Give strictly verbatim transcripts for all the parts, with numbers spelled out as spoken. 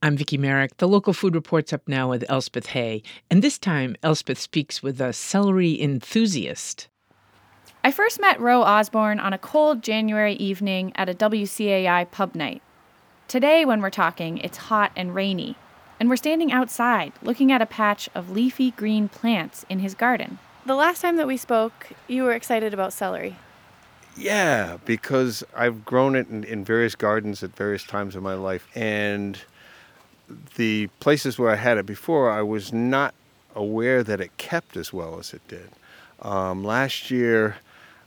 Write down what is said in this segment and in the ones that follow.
I'm Vicki Merrick. The Local Food Report's up now with Elspeth Hay. And this time, Elspeth speaks with a celery enthusiast. I first met Ro Osborne on a cold January evening at a W C A I pub night. Today, when we're talking, it's hot and rainy, and we're standing outside looking at a patch of leafy green plants in his garden. The last time that we spoke, you were excited about celery. Yeah, because I've grown it in, in various gardens at various times of my life, and the places where I had it before, I was not aware that it kept as well as it did. Um, last year,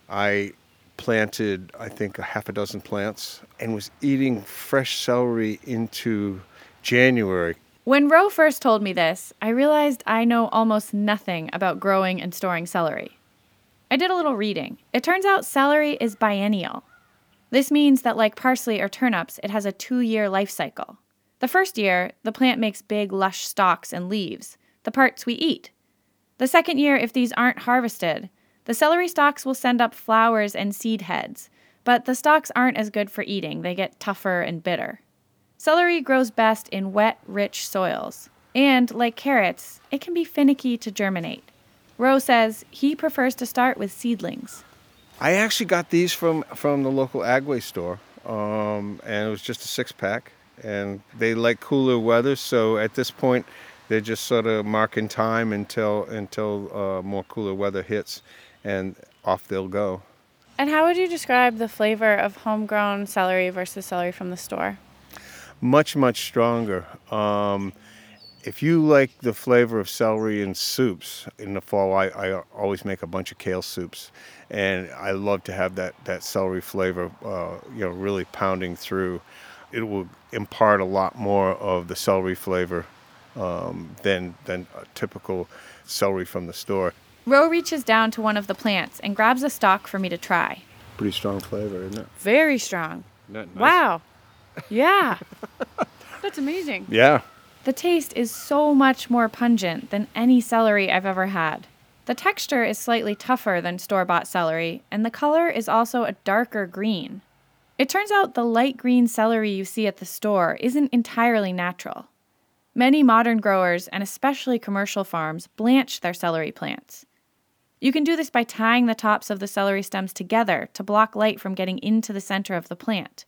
I planted, I think, a half a dozen plants and was eating fresh celery into January. When Ro first told me this, I realized I know almost nothing about growing and storing celery. I did a little reading. It turns out celery is biennial. This means that like parsley or turnips, it has a two-year life cycle. The first year, the plant makes big, lush stalks and leaves, the parts we eat. The second year, if these aren't harvested, the celery stalks will send up flowers and seed heads, but the stalks aren't as good for eating. They get tougher and bitter. Celery grows best in wet, rich soils, and, like carrots, it can be finicky to germinate. Ro says he prefers to start with seedlings. I actually got these from, from the local Agway store, um, and it was just a six-pack. And they like cooler weather, so at this point, they're just sort of marking time until until uh, more cooler weather hits, and off they'll go. And how would you describe the flavor of homegrown celery versus celery from the store? Much, much stronger. Um, if you like the flavor of celery in soups, in the fall, I, I always make a bunch of kale soups, and I love to have that, that celery flavor, uh, you know, really pounding through. It will impart a lot more of the celery flavor um, than than a typical celery from the store. Ro reaches down to one of the plants and grabs a stalk for me to try. Pretty strong flavor, isn't it? Very strong. Isn't that nice? Wow. Yeah. That's amazing. Yeah. The taste is so much more pungent than any celery I've ever had. The texture is slightly tougher than store-bought celery, and the color is also a darker green. It turns out the light green celery you see at the store isn't entirely natural. Many modern growers, and especially commercial farms, blanch their celery plants. You can do this by tying the tops of the celery stems together to block light from getting into the center of the plant,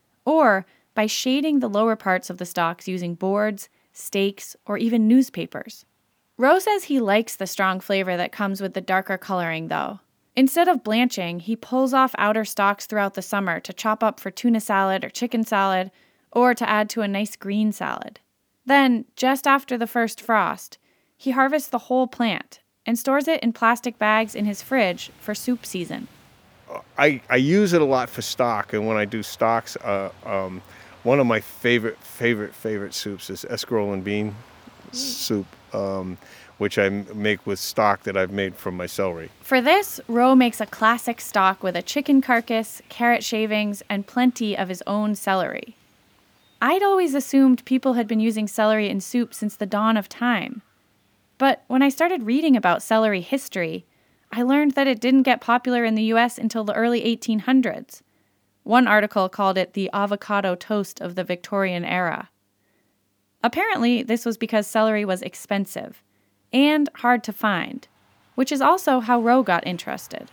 or by shading the lower parts of the stalks using boards, stakes, or even newspapers. Ro says he likes the strong flavor that comes with the darker coloring, though. Instead of blanching, he pulls off outer stalks throughout the summer to chop up for tuna salad or chicken salad, or to add to a nice green salad. Then, just after the first frost, he harvests the whole plant and stores it in plastic bags in his fridge for soup season. I, I use it a lot for stock, and when I do stocks, uh, um, one of my favorite, favorite, favorite soups is escarole and bean soup. Um, which I make with stock that I've made from my celery. For this, Ro makes a classic stock with a chicken carcass, carrot shavings, and plenty of his own celery. I'd always assumed people had been using celery in soup since the dawn of time. But when I started reading about celery history, I learned that it didn't get popular in the U S until the early eighteen hundreds. One article called it the avocado toast of the Victorian era. Apparently, this was because celery was expensive and hard to find, which is also how Ro got interested.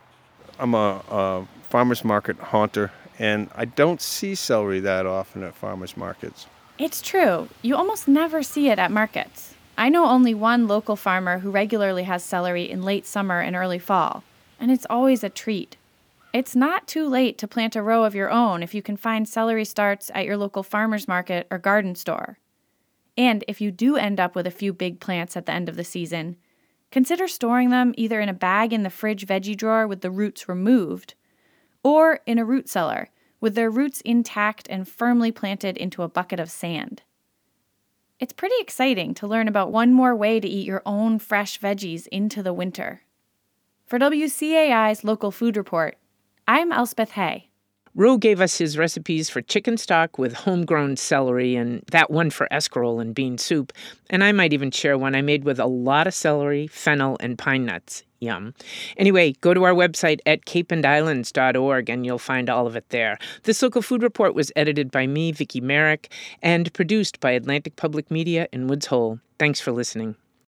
I'm a, a farmer's market haunter, and I don't see celery that often at farmer's markets. It's true. You almost never see it at markets. I know only one local farmer who regularly has celery in late summer and early fall, and it's always a treat. It's not too late to plant a row of your own if you can find celery starts at your local farmer's market or garden store. And if you do end up with a few big plants at the end of the season, consider storing them either in a bag in the fridge veggie drawer with the roots removed, or in a root cellar with their roots intact and firmly planted into a bucket of sand. It's pretty exciting to learn about one more way to eat your own fresh veggies into the winter. For W C A I's Local Food Report, I'm Elspeth Hay. Ro gave us his recipes for chicken stock with homegrown celery and that one for escarole and bean soup. And I might even share one I made with a lot of celery, fennel, and pine nuts. Yum. Anyway, go to our website at cape and islands dot org and you'll find all of it there. This Local Food Report was edited by me, Vicki Merrick, and produced by Atlantic Public Media in Woods Hole. Thanks for listening.